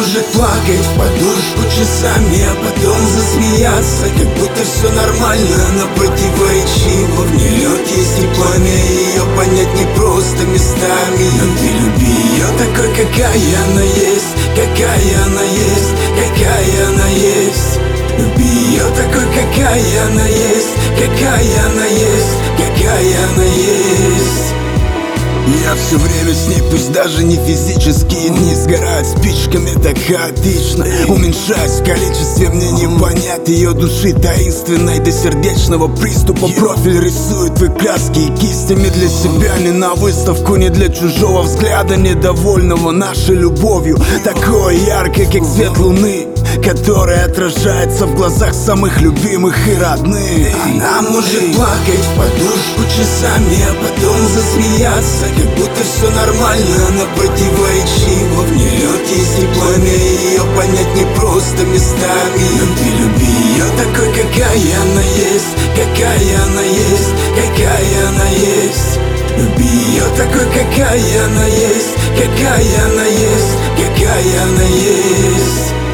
может плакать в подушку часами, а потом засмеяться, как будто все нормально. Но противоречиво, в ней лед есть и пламя, ее понять не просто местами. Но ты люби ее такой, какая она есть, какая она есть, какая она есть. Люби ее такой, какая она есть, какая она есть, какая она есть. Я все время с ней, пусть даже не физически. Дни сгорают спичками так хаотично, уменьшаясь в количестве, мне не понять ее души таинственной до сердечного приступа. Профиль рисует вы краски и кистями для себя, не на выставку, не для чужого взгляда, недовольного нашей любовью, такой яркой, как свет луны, которая отражается в глазах самых любимых и родных. Она может плакать в подушку часами, а потом засмеяться, как будто все нормально. Но противоречиво, в ней лед есть и пламя, ее понять не просто местами. Но ты люби ее такой, какая она есть, какая она есть, какая она есть. Люби ее такой, какая она есть, какая она есть, какая она есть.